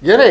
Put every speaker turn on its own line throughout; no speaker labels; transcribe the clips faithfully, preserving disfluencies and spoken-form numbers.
Gerai.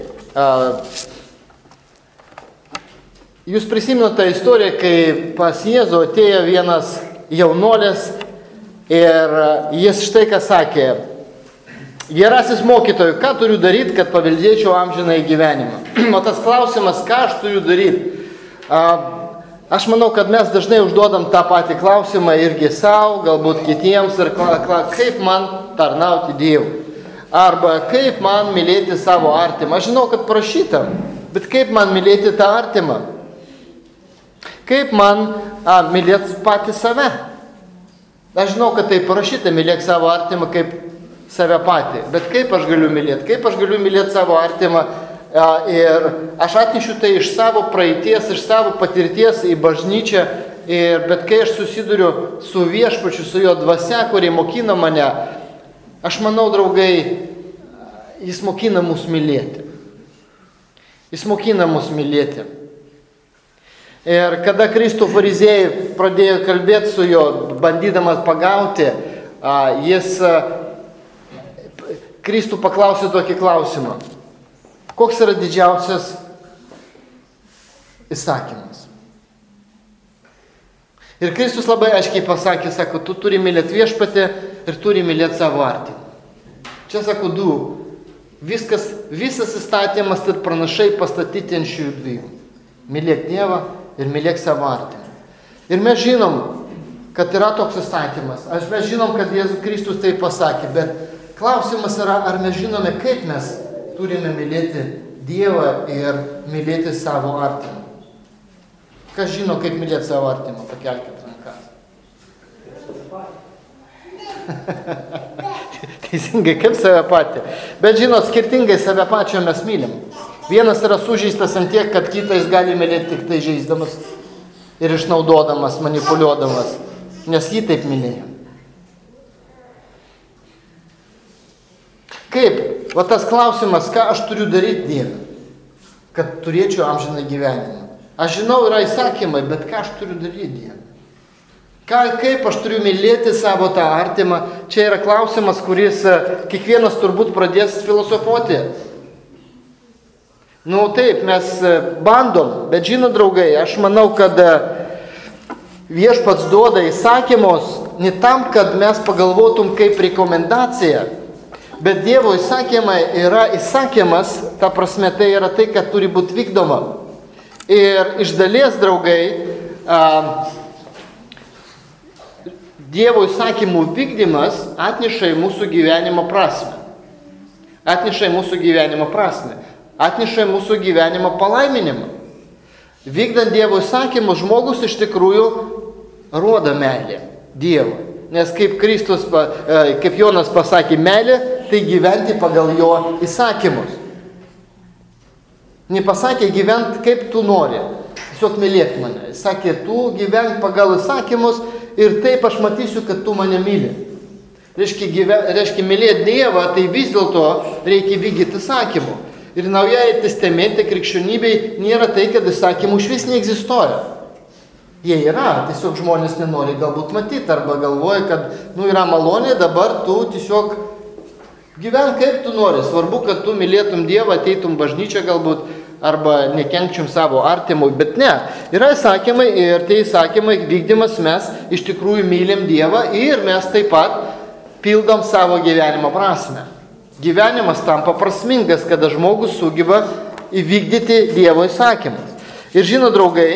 Jūs prisimenate tą istoriją, kai pas Jėzų atėjo vienas jaunuolis ir jis štai ką sakė. Gerasis mokytojų, ką turiu daryti, kad paveldėčiau amžinąjį gyvenimą? O tas klausimas, ką aš turiu daryti? Aš manau, kad mes dažnai užduodam tą patį klausimą irgi savo, galbūt kitiems, ir kaip man tarnauti Dievui. Arba kaip man mylėti savo artimą. Aš žinau, kad prašyta, bet kaip man mylėti tą artimą? Kaip man a, mylėti patį save? Aš žinau, kad tai parašyta, mylėk savo artimą kaip save patį. Bet kaip aš galiu mylėti? Kaip aš galiu mylėti savo artimą? A, ir aš atnešiu tai iš savo praeities, iš savo patirties į bažnyčią. Ir, bet kai aš susiduriu su viešpačiu, su jo dvasia, kuri mokina mane, aš manau, draugai, jis mokina mus mylėti. Jis mokina mus mylėti. Ir kada Kristų fariziejai pradėjo kalbėti su juo, bandydamas pagauti, jis Kristų paklausė tokį klausimą. Koks yra didžiausias įsakymas? Ir Kristus labai aiškiai pasakė, sako, tu turi mylėti viešpatį ir turi mylėti savo artimą. Čia, sako, du. Viskas, visas įstatymas ir pranašai pastatyti ant šių dviejų. Mylėk Dievą ir mylėk savo artimą. Ir mes žinom, kad yra toks įstatymas. Aš mes žinom, kad Jėzus Kristus tai pasakė, bet klausimas yra, ar mes žinome, kaip mes turime mylėti Dievą ir mylėti savo artimą. Kas žino, kaip mylėti savo artimą? Pakelkite rankas. Teisingai, kaip save patį. Bet žinot, skirtingai save pačio mes mylim. Vienas yra sužeistas ant tiek, kad kitą jis gali mylėti tik tai žeisdamas ir išnaudodamas, manipuliuodamas, nes jį taip mylėjo. Kaip? Va tas klausimas, ką aš turiu daryti Dieve, kad turėčiau amžiną gyvenimą. Aš žinau, yra įsakymai, bet ką aš turiu daryti Dieve? Ką, kaip aš turiu mylėti savo tą artimą? Čia yra klausimas, kuris kiekvienas turbūt pradės filosofuoti. Nu taip, mes bandom, bet žinot, draugai, aš manau, kad viešpats duoda įsakymus ne tam, kad mes pagalvotum kaip rekomendaciją, bet Dievo įsakymai yra įsakymas, ta prasme tai yra tai, kad turi būti vykdoma. Ir iš dalies, draugai, a, Dievo įsakymų vykdymas atneša į mūsų gyvenimo prasmę. Atneša į mūsų gyvenimo prasmę. Atneša į mūsų gyvenimo palaiminimą. Vykdant Dievo įsakymus, žmogus iš tikrųjų rodo meilę Dievui. Nes kaip Kristus, kaip Jonas pasakė, meilė, tai gyventi pagal jo įsakymus. Nepasakė gyventi kaip tu nori, tiesiog mylėk mane. Jis sakė, tu gyvenk pagal įsakymus ir taip aš matysiu, kad tu mane myli. Reiškia, gyven, reiškia mylėti Dievą, tai vis dėlto reikia vykdyti įsakymų. Ir Naujajame testamente krikščionybei nėra tai, kad įsakymų iš vis neegzistuoja. Jie yra, tiesiog žmonės nenori galbūt matyti, arba galvoja, kad nu, yra malonė, dabar tu tiesiog gyvenk kaip tu nori. Svarbu, kad tu mylėtum Dievą, ateitum bažnyčią galbūt, arba nekenkčium savo artimui, bet ne. Yra įsakymai ir tie įsakymai vykdymas mes iš tikrųjų mylim Dievą ir mes taip pat pildom savo gyvenimo prasmę. Gyvenimas tampa prasmingas, kada žmogus sugeba įvykdyti Dievo įsakymus. Ir žino, draugai,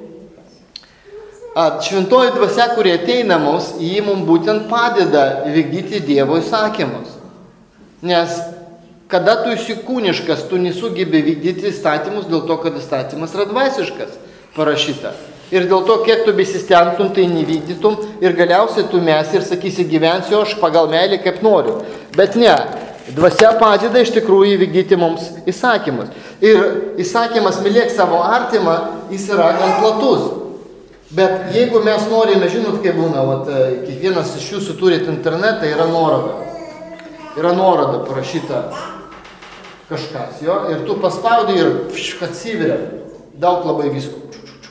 šventoji dvasia, kurie ateina mums, jį mums būtent padeda vykdyti Dievo įsakymus. Nes kada tu įsikūniškas, tu nesugebi vykdyti įstatymus dėl to, kad įstatymas yra dvasiškas parašyta. Ir dėl to, kiek tu besistengtum, tai nevykdytum ir galiausiai tu mes ir sakysi, gyvensiu aš pagal meilį kaip noriu. Bet ne. Dvasia padeda iš tikrųjų įvykdyti mums įsakymus. Ir įsakymas mylėk savo artimą, jis yra gan platus. Bet jeigu mes norime, žinot, kaip būna, vat, kiekvienas iš jūsų turit internetą, yra nuoroda. Yra nuoroda parašyta kažkas, jo, ir tu paspaudai ir atsiveria daug labai visko.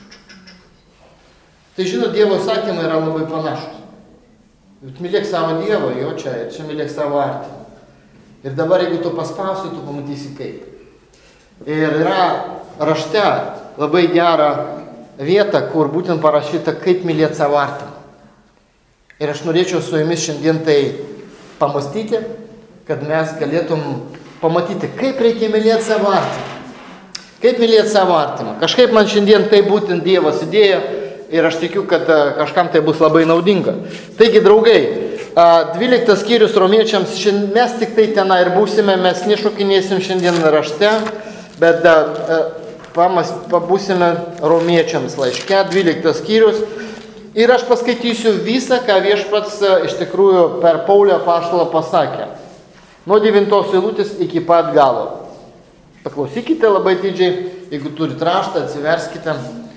Tai žinot, Dievo įsakymai yra labai panašus. Mylėk savo Dievą, jo čia, ir čia mylėk savo artimą. Ir dabar, jeigu tu paspausi, tu pamatysi kaip. Ir yra rašte labai gera vieta, kur būtent parašyta, kaip mylėti savo artimą. Ir aš norėčiau su jumis šiandien tai pamastyti, kad mes galėtum pamatyti, kaip reikia mylėti savo artimą. Kaip mylėti savo artimą. Kažkaip man šiandien tai būtent Dievas įdėjo ir aš tikiu, kad kažkam tai bus labai naudinga. Taigi, draugai, dvyliktas skyrius Romiečiams, mes tik tai tenai ir būsime, mes nešokinėsim šiandien rašte, bet pabūsime Romiečiams laiške, dvyliktas skyrius. Ir aš paskaitysiu visą, ką Viešpats iš tikrųjų per Paulio apaštalą pasakė. Nuo devintos eilutės iki pat galo. Paklausykite labai didžiai, jeigu turite raštą, atsiverskite.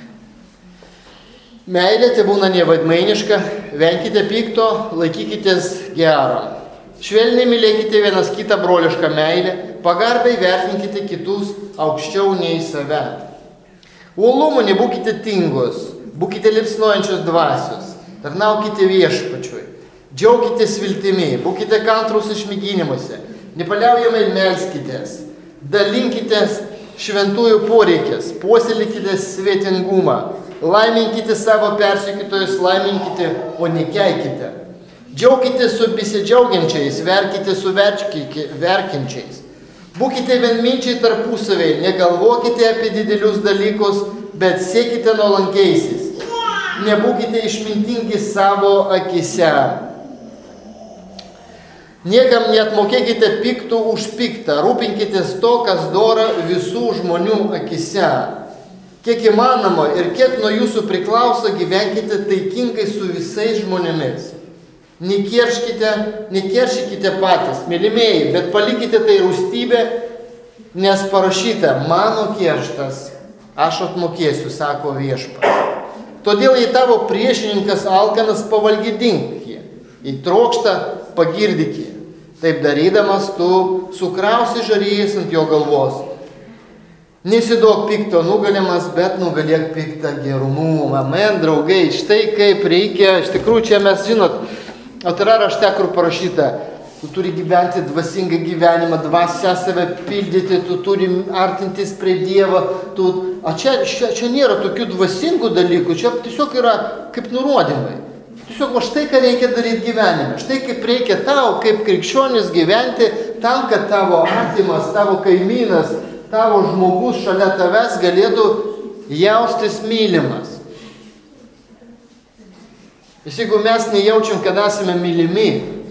Meilė tai būna nevaidmainiška, venkite pikto, laikykitės gero. Švelniai mylėkite vienas kitą brolišką meilę, pagarbiai vertinkite kitus aukščiau nei save. Uolumu nebūkite tingos, būkite liepsnojančios dvasios, tarnaukite Viešpačiui, džiaukitės viltimi, būkite kantrūs išmėginimuose, nepaliaujamai melskitės, dalinkitės šventųjų poreikės, puoselėkite svetingumą, laiminkite savo persekiotojus, laiminkite, o nekeikite. Džiaukite su besidžiaugiančiais, verkite su verkiančiais. Būkite vienminčiai tarpusavėje, negalvokite apie didelius dalykus, bet siekite nuolankiaisiais. Nebūkite išmintingi savo akise. Niekam neatmokėkite piktų už piktą, rūpinkitės to, kas dora visų žmonių akise. Kiek įmanoma ir kiek nuo jūsų priklauso, gyvenkite taikingai su visais žmonėmis. Nekerškite, nekeršykite patys, mylimieji, bet palikite tai rūstybę, nes parašyta, mano kerštas, aš atmokėsiu, sako Viešpats. Todėl jei tavo priešininkas alkanas, pavalgydink jį, jei trokšta, pagirdyk jį. Taip darydamas, tu sukrausi žarijais ant jo galvos. Nesiduok pikto nugalimas, bet nugalėk piktą gerumu. Amen, draugai, štai kaip reikia, iš tikrųjų čia mes žinot, o tai yra rašte, kur parašyta, tu turi gyventi dvasingą gyvenimą, dvasia save pildyti, tu turi artintis prie Dievo. Tu... O čia, čia, čia nėra tokių dvasingų dalykų, čia tiesiog yra kaip nurodymai. Tiesiog va štai, ką reikia daryti gyvenime. Štai kaip reikia tau, kaip krikščionis gyventi, tam, kad tavo artimas, tavo kaimynas, tavo žmogus šalia tavęs galėtų jaustis mylimas. Nes jeigu mes nejaučiam, kad esame mylimi,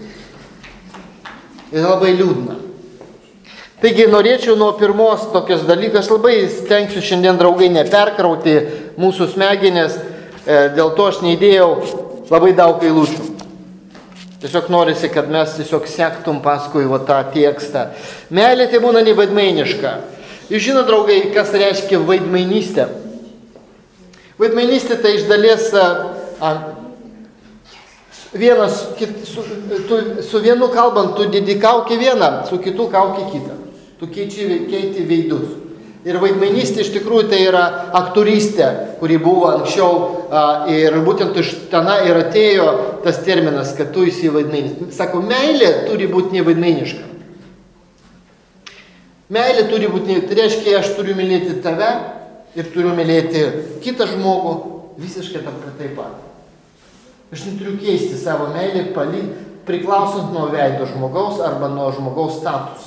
tai labai liūdna. Taigi norėčiau nuo pirmos tokios dalykas, labai stengsiu šiandien, draugai, neperkrauti mūsų smegenės, dėl to aš neįdėjau labai daug eilučių. Tiesiog norisi, kad mes tiesiog sektum paskui va tą tekstą. Meilė tai būna nevaidmainiška. Jūs žinote, draugai, kas reiškia vaidmainystė? Vaidmainystė tai iš dalies a, vienas, su, tu, su vienu kalbant, tu dedi kaukį vieną, su kitu kaukį kitą. Tu keiči, keiti veidus. Ir vaidmainystė iš tikrųjų tai yra aktorystė, kuri buvo anksčiau a, ir būtent iš tenai ir atėjo tas terminas, kad tu esi vaidmainis. Sako, meilė turi būti nevaidmainiška. Meilė turi būti, tai reiškia, aš turiu mylėti tave ir turiu mylėti kitą žmogų visiškai taip pat. Aš neturiu keisti savo meilę, priklausant nuo veido žmogaus arba nuo žmogaus statuso.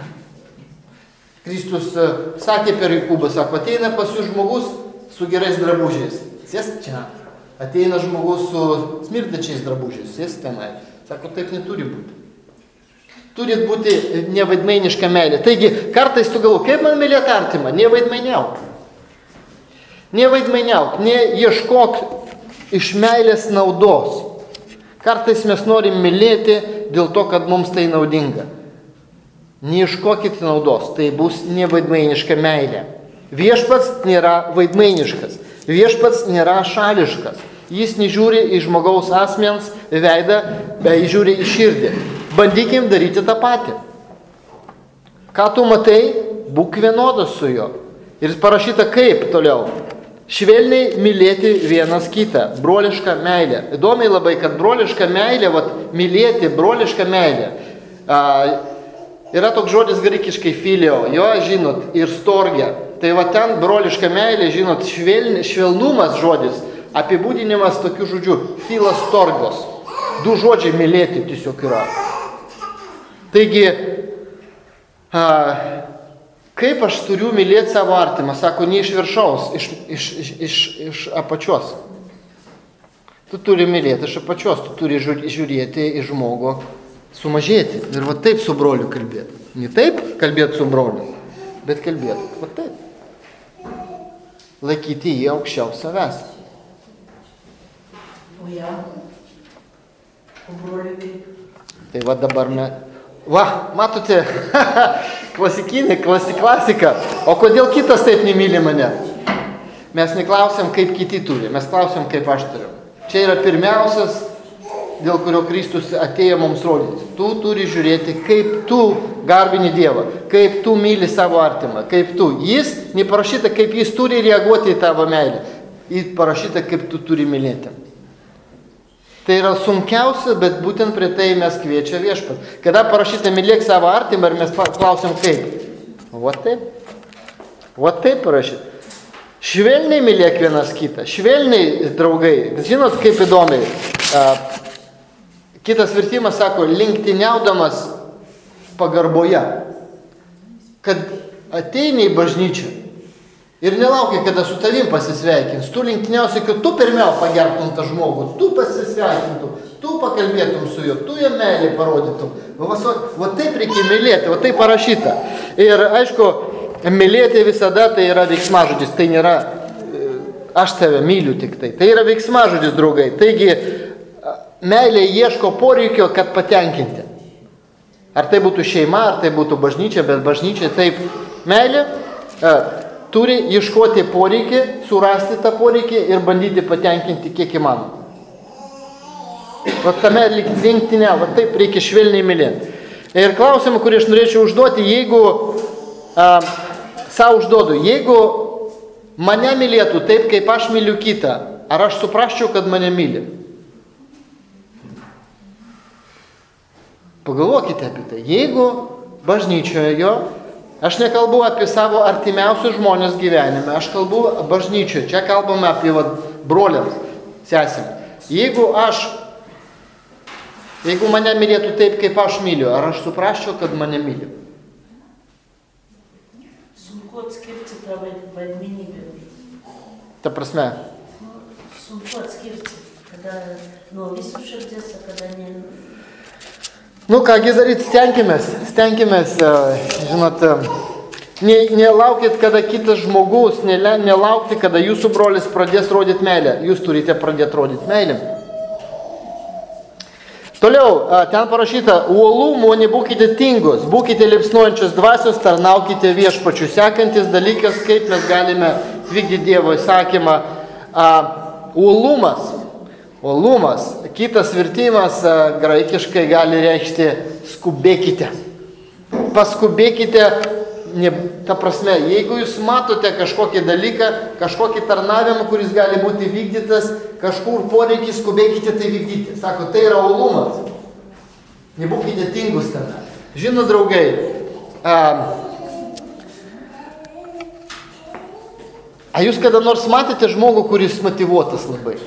Kristus sakė per Jokūbą, sako, ateina pas jūs žmogus su gerais drabužiais, sėsk čia. Ateina žmogus su smirdačiais drabužiais, sėsk tenai. Sako, taip neturi būti. Turit būti nevaidmainiška meilė. Taigi, kartais tu galvo, kaip man mylėti artimą? Nevaidmainiauk. Nevaidmainiauk, neieškok iš meilės naudos. Kartais mes norim mylėti dėl to, kad mums tai naudinga. Neieškokite naudos, tai bus nevaidmainiška meilė. Viešpats nėra vaidmainiškas. Viešpats nėra šališkas. Jis nežiūri į žmogaus asmens veidą, bet žiūri į širdį. Bandykim daryti tą patį. Ką tu matai, būk vienodas su juo. Ir parašyta kaip toliau. Švelniai mylėti vienas kitą. Broliška meilė. Įdomiai labai, kad broliška meilė, vat, mylėti brolišką meilę. A, Yra toks žodis graikiškai filio, jo, žinot, ir storgia. Tai va ten broliška meilė, žinot, šveln, švelnumas žodis, apibūdinimas tokių žodžių, filas storgos. Du žodžiai mylėti tiesiog yra. Taigi, a, kaip aš turiu mylėti savo artimą? Sako, ne iš viršaus, iš, iš, iš, iš, iš apačios. Tu turi mylėti iš apačios, tu turi žiūrėti į žmogų, sumažėti. Ir va taip su broliu kalbėti. Ne taip kalbėti su broliu, bet kalbėti va taip. Laikyti jį aukščiau savęs.
O ją? O broliu kaip?
Tai va dabar me... Va, matote, klasikinė, klasi, klasika. O kodėl kitas taip nemyli mane? Mes neklausiam, kaip kiti turi, mes klausiam, kaip aš turiu. Čia yra pirmiausias, dėl kurio Kristus atėjo mums rodyti. Tu turi žiūrėti, kaip tu garbini Dievą, kaip tu myli savo artimą, kaip tu. Jis neparašyta, kaip jis turi reaguoti į tavo meilę. Jis parašyta, kaip tu turi mylėti. Tai yra sunkiausia, bet būtent prie tai mes kviečia viešpat. Kada parašyta mylėk savo artimą ir mes klausim kaip. Va taip. Va taip parašyta. Švelniai mylėk vienas kitą. Švelniai, draugai. Žinot, kaip įdomiai. Kitas vertimas sako, lenktyniaudamas pagarboje. Kad ateini į bažnyčią ir nelaukia, kada su tavim pasisveikins. Tu lenktyniausi, kad tu pirmiau pagerbtum tą žmogų, tu pasisveikintum, tu pakalbėtum su juo, tu jam meilį parodytum. Va, va, va taip reikia mylėti, va taip parašyta. Ir aišku, mylėti visada tai yra veiksmažodis, tai nėra aš tave myliu tik tai. Tai yra veiksmažodis, draugai. Taigi, meilė ieško poreikio, kad patenkinti. Ar tai būtų šeima, ar tai būtų bažnyčia, bet bažnyčia taip. Meilė e, turi ieškoti poreikį, surasti tą poreikį ir bandyti patenkinti kiek įmanoma. Va tame linktinė, va taip reikia švelniai mylėti. Ir klausimą, kurį aš norėčiau užduoti, jeigu, a, savo užduodu, jeigu mane mylėtų taip, kaip aš myliu kitą, ar aš suprasčiau, kad mane myli? Pagalvokite apie tai. Jeigu bažnyčioje jo, aš nekalbu apie savo artimiausius žmonės gyvenime, aš kalbu bažnyčioje, čia kalbame apie va, broliams, sesim. Jeigu aš, jeigu mane mylėtų taip, kaip aš myliu, ar aš suprasčiau, kad mane myli?
Sunku atskirti tą vaidmenybę.
Ta prasme?
Sunku atskirti, kada nuo visų širdies, kada ne...
Nu, kągi daryti, stenkimės, stenkimės, žinot, nelaukit, kada kitas žmogus, nelaukti, kada jūsų brolis pradės rodyti meilę. Jūs turite pradėti rodyti meilę. Toliau, ten parašyta, uolumo nebūkite tingos, būkite liepsnojančios dvasios, tarnaukite viešpačių. Sekantis dalykas, kaip mes galime vykdyti Dievo įsakymą. Uolumas. Uolumas. Kitas vertimas graikiškai gali reikšti skubėkite. Paskubėkite, ne, ta prasme, jeigu jūs matote kažkokį dalyką, kažkokį tarnavimą, kuris gali būti vykdytas, kažkur poreikį, skubėkite tai vykdyti. Sako, tai yra uolumas. Nebūkite tingus ten. Žinot, draugai, a, a jūs kada nors matėte žmogų, kuris motyvuotas labai?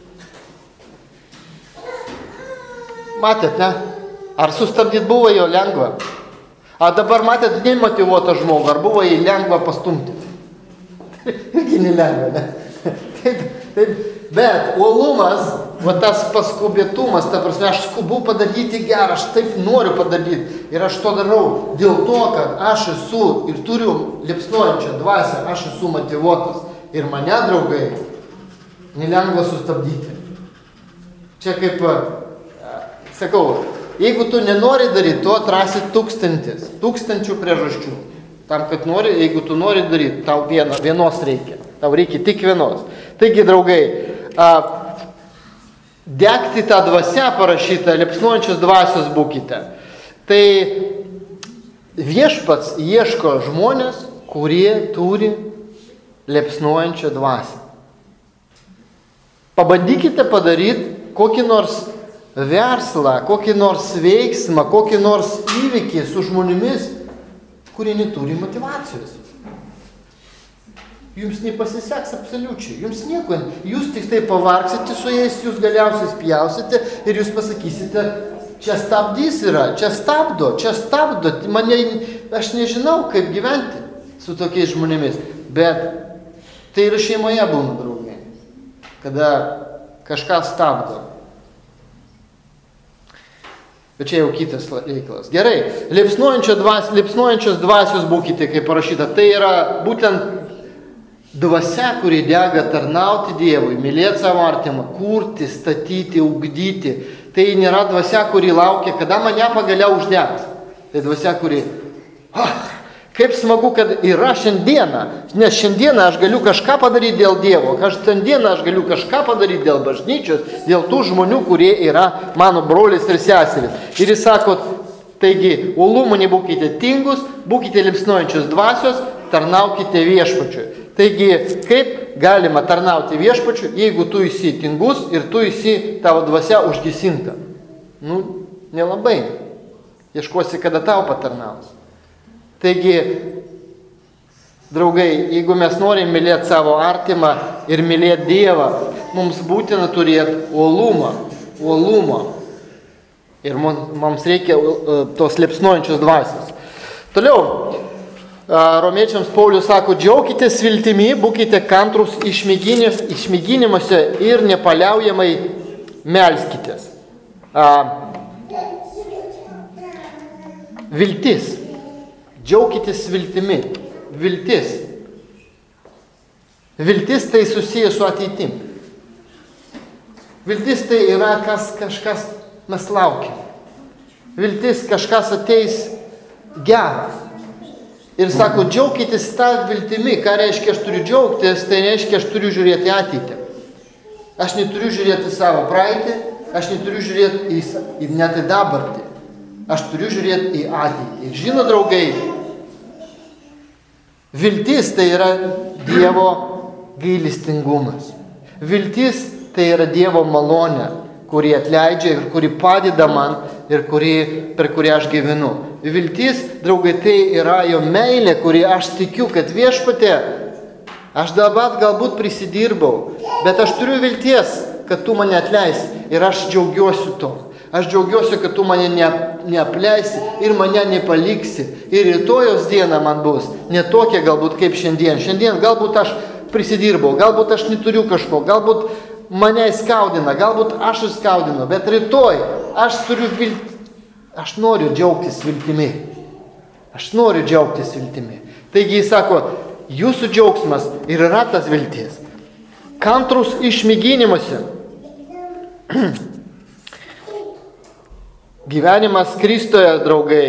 Matėt, ne? Ar sustabdyti buvo jo lengva? A dabar matėt nemotyvuotą žmogų, ar buvo jį lengva pastumti? Irgi nelengva, ne? Taip, taip. Bet uolumas, va tas paskubėtumas, ta prasme, aš skubu padaryti gerą, aš taip noriu padaryti. Ir aš to darau dėl to, kad aš esu ir turiu liepsnojančią dvasią, aš esu motyvuotas. Ir mane, draugai, nelengva sustabdyti. Čia kaip... Sakau, jeigu tu nenori daryti, tu atrasi tūkstantis, tūkstančių priežasčių. Tam, kad nori, jeigu tu nori daryti, tau vieno, vienos reikia. Tau reikia tik vienos. Taigi, draugai, a, degti tą dvasią parašytą, liepsnojančios dvasios būkite. Tai viešpats ieško žmonės, kurie turi liepsnojančią dvasią. Pabandykite padaryti kokį nors verslą, kokį nors veiksmą, kokį nors įvykį su žmonėmis, kurie neturi motyvacijos. Jums nepasiseks absoliučiai, jums nieko, jūs tik tai pavargsite su jais, jūs galiausiai spjausite ir jūs pasakysite, čia stabdys yra, čia stabdo, čia stabdo, mane, aš nežinau, kaip gyventi su tokiais žmonėmis, bet tai ir šeimoje būna, draugai, kada kažką stabdo. Bet čia jau kitas reikalas. Gerai, liepsnojančios dvasios, liepsnojančios dvasios būkite, kaip parašyta, tai yra būtent dvasia, kuri dega tarnauti Dievui, mylėti savo artimą, kurti, statyti, ugdyti. Tai nėra dvasia, kuri laukia, kada mane pagaliau uždegs. Tai dvasia, kuri, ah, kaip smagu, kad yra šiandieną, nes šiandieną aš galiu kažką padaryti dėl Dievo, šiandieną aš galiu kažką padaryti dėl bažnyčios, dėl tų žmonių, kurie yra mano brolis ir seseris. Ir jis sako, taigi, uolumu nebūkite tingus, būkite liepsnojančios dvasios, tarnaukite viešpačiui. Taigi, kaip galima tarnauti viešpačiui, jeigu tu esi tingus ir tu esi tavo dvasia užgesinta? Nu, nelabai. Ieškosi, kada tau patarnaus. Taigi, draugai, jeigu mes norim mylėti savo artimą ir mylėti Dievą, mums būtina turėti uolumą. Uolumą. Ir mums reikia tos liepsnojančios dvasios. Toliau. Romiečiams Paulius sako, džiaukitės viltimi, būkite kantrus išmėginimuose ir nepaliaujamai melskitės. A, viltis. Džiaukitės viltimi. Viltis. Viltis tai susijęs su ateitim. Viltis tai yra kas, kažkas mes laukiam. Viltis kažkas ateis geras. Ir sako, džiaukitės tą viltimi. Ką reiškia, aš turiu džiaugtis, tai reiškia, aš turiu žiūrėti ateitį. Aš neturiu žiūrėti savo praeitį, aš neturiu žiūrėti į, į net į dabartį. Aš turiu žiūrėti į ateitį. Ir žino, draugai, viltis tai yra Dievo gailestingumas. Viltis tai yra Dievo malonė, kuri atleidžia ir kuri padeda man ir kuri, per kurią aš gyvenu. Viltis, draugai, tai yra jo meilė, kuri aš tikiu, kad viešpatė, aš dabar galbūt prisidirbau, bet aš turiu vilties, kad tu mane atleisi ir aš džiaugiuosi to. Aš džiaugiuosi, kad tu mane ne, neapleisi ir mane nepaliksi. Ir rytojos diena man bus ne tokia galbūt kaip šiandien. Šiandien galbūt aš prisidirbau, galbūt aš neturiu kažko, galbūt mane įskaudina, galbūt aš įskaudinu, bet rytoj aš turiu viltį. Aš noriu džiaugtis viltimi. Aš noriu džiaugtis viltimi. Taigi jis sako, jūsų džiaugsmas ir yra tas viltis. Kantrus išmėginimuose. Gyvenimas Kristuje, draugai,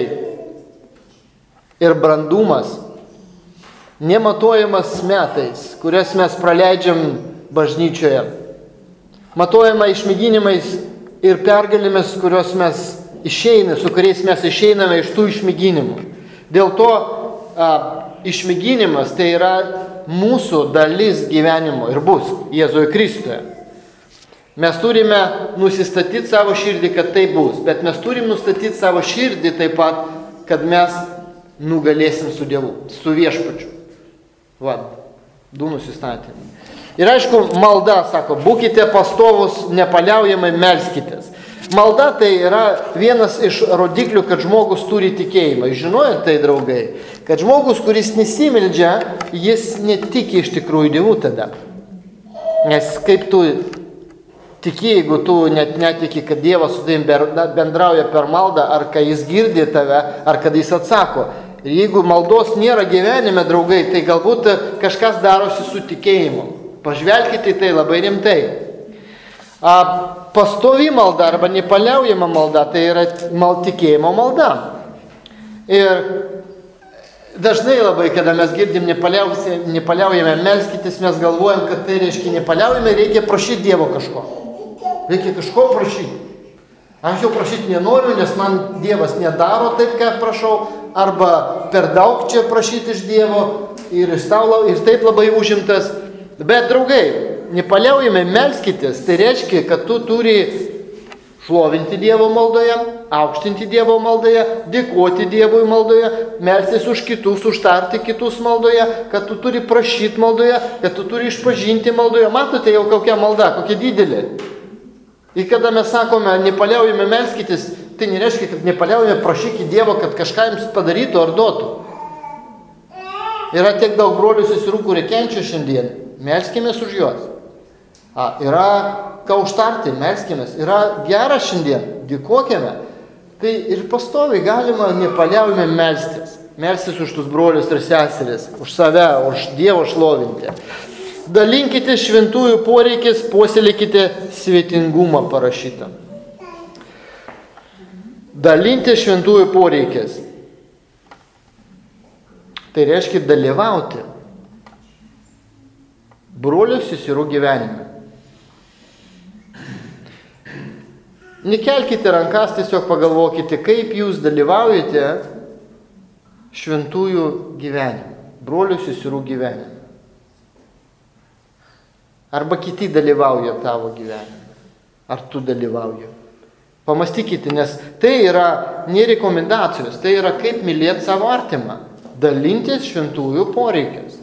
ir brandumas nematuojamas metais, kurias mes praleidžiam bažnyčioje. Matuojama išmėginimais ir pergalėmis, kurios mes išeina, su kuriais mes išeiname iš tų išmėginimų. Dėl to a, išmėginimas tai yra mūsų dalis gyvenimo ir bus Jėzuje Kristuje. Mes turime nusistatyti savo širdį, kad tai bus, bet mes turime nustatyti savo širdį taip pat, kad mes nugalėsim su Dievu, su viešpačiu. Va, du nusistatymai. Ir aišku, malda, sako, būkite pastovus, nepaliaujamai melskitės. Malda tai yra vienas iš rodiklių, kad žmogus turi tikėjimą. Žinojate tai, draugai, kad žmogus, kuris nesimeldžia, jis netiki iš tikrųjų Dievu tada. Nes kaip tu tiki, jeigu tu net netiki, kad Dievas su tavim bendrauja per maldą, ar kai jis girdi tave, ar kad jis atsako. Ir jeigu maldos nėra gyvenime, draugai, tai galbūt kažkas darosi su tikėjimu. Pažvelkite į tai labai rimtai. A, pastovi malda arba nepaliaujama malda, tai yra mal, tikėjimo malda. Ir dažnai labai, kada mes girdim nepaliaujame melskitės, mes galvojam, kad tai reiškia nepaliaujame, reikia prašyti Dievo kažko. Reikia kažko prašyti. Aš jau prašyti nenoriu, nes man Dievas nedaro taip, ką prašau, arba per daug čia prašyti iš Dievo ir, ir taip labai užimtas. Bet, draugai, nepaliaujame melskitės, tai reiškia, kad tu turi šlovinti Dievo maldoje, aukštinti Dievo maldoje, dėkoti Dievui maldoje, melstis už kitus, užtarti kitus maldoje, kad tu turi prašyti maldoje, kad tu turi išpažinti maldoje. Matote jau kokia malda, kokia didelė. Ir kada mes sakome, nepaliaujame melskytis, tai nereiškia, kad nepaliaujame prašyti Dievo, kad kažką jums padarytų ar duotų. Yra tiek daug brolių seserų, kurie kenčia šiandien. Melskimės už juos. A, yra ką užtarti, melskimės. Yra gera šiandien, dėkokime. Tai ir pastoviai galima nepaliaujame melstis. Melstis už tus brolius ir seseris, už save, už Dievo šlovinti. Dalinkite šventųjų poreikis, puoselėkite svetingumą parašytą. Dalinti šventųjų poreikis. Tai reiškia dalyvauti brolių seserų gyvenime. Nekelkite rankas, tiesiog pagalvokite, kaip jūs dalyvaujate šventųjų gyvenime, brolių seserų gyvenime. Arba kiti dalyvauja tavo gyvenime. Ar tu dalyvauji? Pamastykite, nes tai yra ne rekomendacijos, tai yra kaip mylėti savo artimą. Dalintis šventųjų poreikis.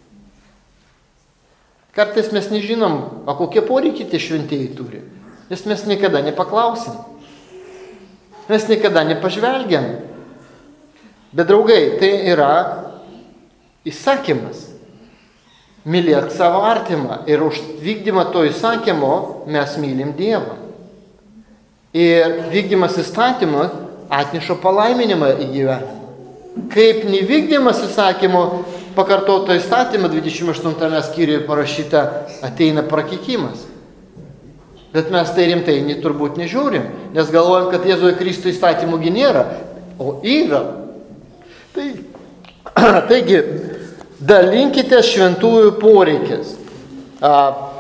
Kartais mes nežinom, o kokie poreikiai tie šventieji turi. Nes mes niekada nepaklausim. Mes niekada nepažvelgiam. Bet draugai, tai yra įsakymas. Mylėk savo artimą. Ir už vykdymą to įsakymo mes mylim Dievą. Ir vykdymas įstatymo atneša palaiminimą į gyvenimą. Kaip nevykdymas įsakymo pakartoto įstatymą dvidešimt aštuntame skyriuje parašyta ateina prakeikimas. Bet mes tai rimtai turbūt nežiūrim, nes galvojam, kad Jėzuje Kristuje įstatymų gi nėra, o yra. Tai, taigi, dalinkite šventųjų poreikis. A,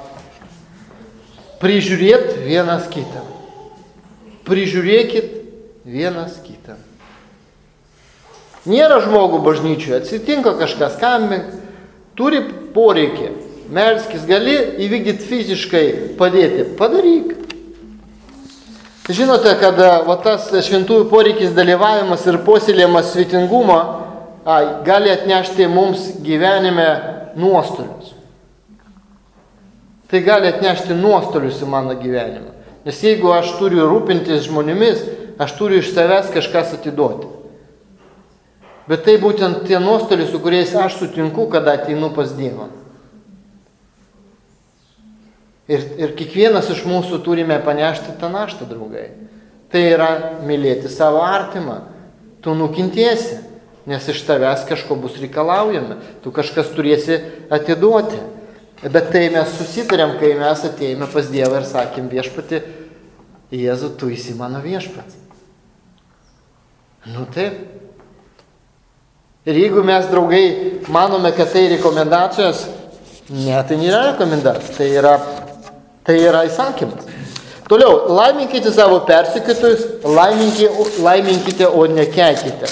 prižiūrėt vienas kitą. Prižiūrėkit vienas kitą. Nėra žmogų bažnyčioje, atsitinka kažkas, kam turi poreikį, melskis, gali įvykdyti fiziškai padėti, padaryk. Žinote, kad va, tas šventųjų poreikis dalyvavimas ir puoselėjimas svetingumo a, gali atnešti mums gyvenime nuostolius. Tai gali atnešti nuostolius į mano gyvenimą. Nes jeigu aš turiu rūpintis žmonėmis, aš turiu iš savęs kažkas atiduoti. Bet tai būtent tie nuostoliai, su kuriais aš sutinku, kada ateinu pas Dievą. Ir, ir kiekvienas iš mūsų turime panešti tą naštą, draugai. Tai yra mylėti savo artimą. Tu nukentėsi, nes iš tavęs kažko bus reikalaujama. Tu kažkas turėsi atiduoti. Bet tai mes susitarėm, kai mes atėjome pas Dievą ir sakėm viešpatį, Jėzu, tu esi mano viešpats. Nu taip. Ir jeigu mes, draugai, manome, kad tai rekomendacijos, ne, tai nėra rekomendacija, tai yra, tai yra įsakymas. Toliau, laiminkite savo persekiotojus, laiminkite, laiminkite, o nekeikite.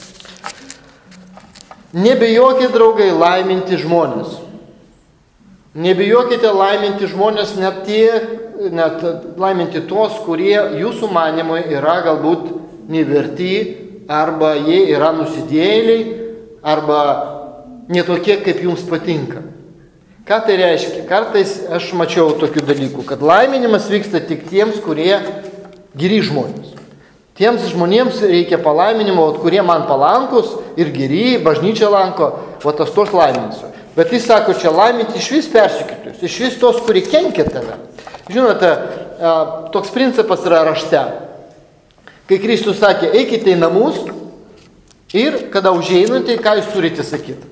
Nebijokite, draugai, laiminti žmonės. Nebijokite laiminti žmonės, net tie, net laiminti tos, kurie jūsų manimui yra galbūt neverti, arba jie yra nusidėjėliai, arba netokie, kaip jums patinka. Ką tai reiškia? Kartais aš mačiau tokių dalykų, kad laiminimas vyksta tik tiems, kurie geri žmonės. Tiems žmonėms reikia palaiminimo, kurie man palankus ir geri, bažnyčia lanko, o tas tos laiminsiu. Bet jis sako, čia laiminti iš vis persekiotojus, iš vis tos, kurie kenkia tave. Žinote, toks principas yra rašte. Kai Kristus sakė, eikite į namus ir kada užeinate, ką jūs turite sakyti?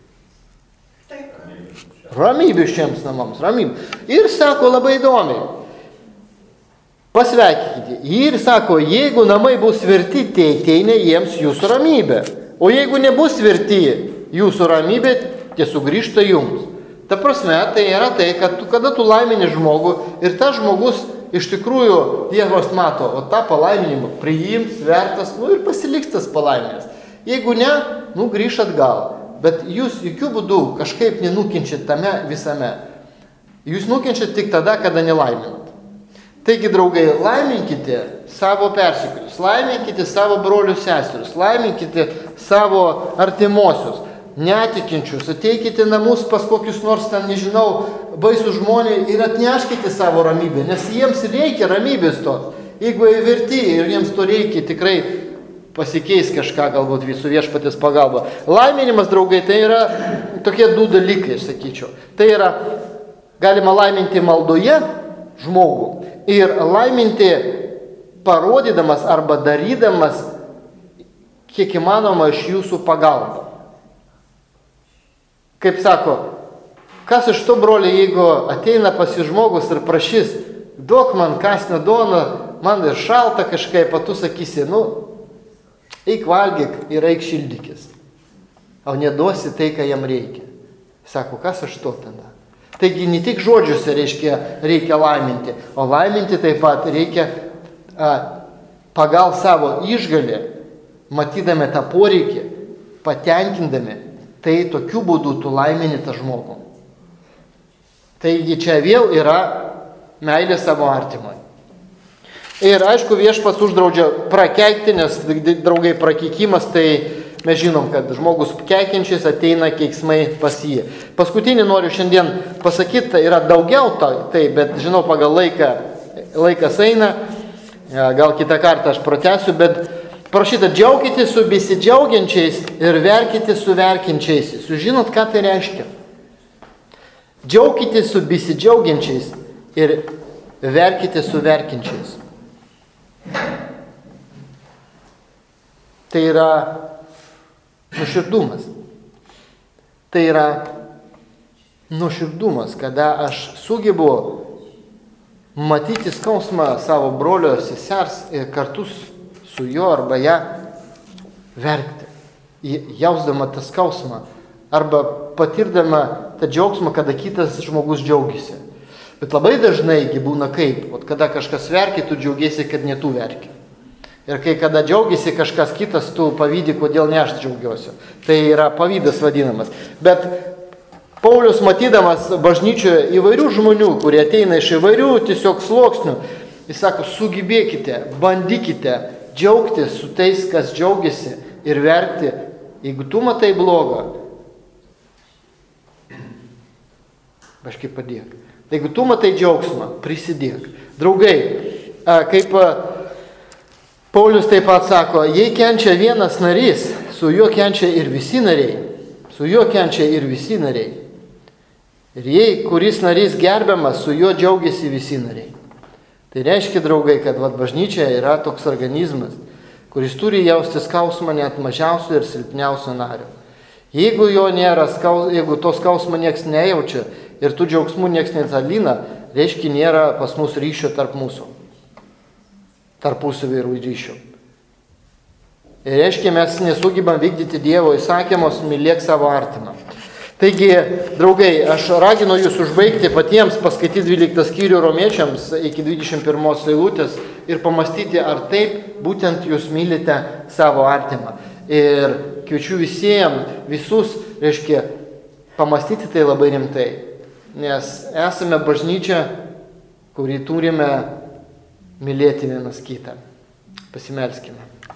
Ramybė šiems namams, ramybė. Ir sako labai įdomiai, pasveikykite. Ir sako, jeigu namai bus verti, tai ateina jiems jūsų ramybė. O jeigu nebus verti jūsų ramybė, tie sugrįžta jums. Ta prasme, tai yra tai, kad tu, kada tu laimini žmogų ir tas žmogus iš tikrųjų Dievas mato, o tą palaiminimą priims, vertas, nu ir pasiliks tas palaiminimas. Jeigu ne, nu grįž atgal. Bet jūs jokių būdų kažkaip nenukenčiat tame visame. Jūs nukenčiat tik tada, kada nelaiminat. Taigi, draugai, laiminkite savo persikėlius, laiminkite savo brolius seserius, laiminkite savo artimuosius, netikinčius, ateikite namus pas kokius nors ten, nežinau, baisų žmonės ir atneškite savo ramybę, nes jiems reikia ramybės to. Jeigu jie verti ir jiems to reikia, tikrai pasikeis kažką galbūt visų viešpatės pagalba. Laiminimas, draugai, tai yra tokie du dalykai, aš sakyčiau. Tai yra, galima laiminti maldoje žmogų ir laiminti parodydamas arba darydamas kiek įmanoma iš jūsų pagalbą. Kaip sako, kas iš to, broliai, jeigu ateina pas jį žmogus ir prašys, duok man kasnio duoną, man ir šalta kažkaip, o tu sakysi, nu, eik valgyk ir eik šildykis, o neduosi tai, ką jam reikia. Sako, kas iš to tada? Taigi ne tik žodžiuose reiškia, reikia laiminti, o laiminti taip pat reikia a, pagal savo išgalę, matydami tą poreikį, patenkindami, tai tokiu būdu tu laimini tą žmogų. Taigi čia vėl yra meilė savo artimui. Ir aišku, viešpats uždraudžia prakeikti, nes, draugai, prakeikimas tai mes žinom, kad žmogus keikiančiais ateina keiksmai pas jį. Paskutinį noriu šiandien pasakyti, tai yra daugiau tai, bet žinau, pagal laiką, laikas eina, gal kitą kartą aš pratęsiu, bet prašyta, džiaukite su besidžiaugiančiais ir verkite su verkiančiais. Jūs žinot, ką tai reiškia? Džiaukite su besidžiaugiančiais ir verkite su verkiančiais. Tai yra nuoširdumas. Tai yra nuoširdumas, kada aš sugebu matyti skausmą savo brolio sesers ir kartu su juo arba ją verkti, jausdama tą skausmą arba patirdama tą džiaugsmą, kada kitas žmogus džiaugiasi. Bet labai dažnai būna kaip, o kada kažkas verkia, tu džiaugiesi, kad ne tu verki. Ir kai kada džiaugiasi kažkas kitas, tu pavydi, kodėl ne aš džiaugiuosi. Tai yra pavydas vadinamas. Bet Paulius, matydamas bažnyčioje įvairių žmonių, kurie ateina iš įvairių tiesiog sluoksnių, jis sako, sugebėkite, bandykite džiaugtis su tais, kas džiaugiasi ir verkti. Jeigu tu matai blogą, kažkaip padėk. Jeigu tu matai džiaugsmą, prisidėk. Draugai, kaip Paulius taip pat sako, jei kenčia vienas narys, su juo kenčia ir visi nariai. Su juo kenčia ir visi nariai. Ir jei kuris narys gerbiamas, su juo džiaugiasi visi nariai. Tai reiškia, draugai, kad vat, bažnyčia yra toks organizmas, kuris turi jausti skausmą net mažiausio ir silpniausio nario. Jeigu jo nėra, jeigu to skausmo nieks nejaučia ir tų džiaugsmų nieks neatsalina, reiškia, nėra pas mus ryšio tarp mūsų. Tarpusavio ryšio. Ir reiškia, mes nesugebam vykdyti Dievo įsakymus, mylėk savo artimą. Taigi, draugai, aš raginu jūs užbaigti patiems, paskaityti dvyliktą skyrių romiečiams iki dvidešimt pirmos eilutės ir pamastyti, ar taip būtent jūs mylite savo artimą. Ir kviečiu visiems, visus, reiškia, pamastyti tai labai rimtai. Nes esame bažnyčia, kurį turime mylėti vienas kitą. Pasimelskime.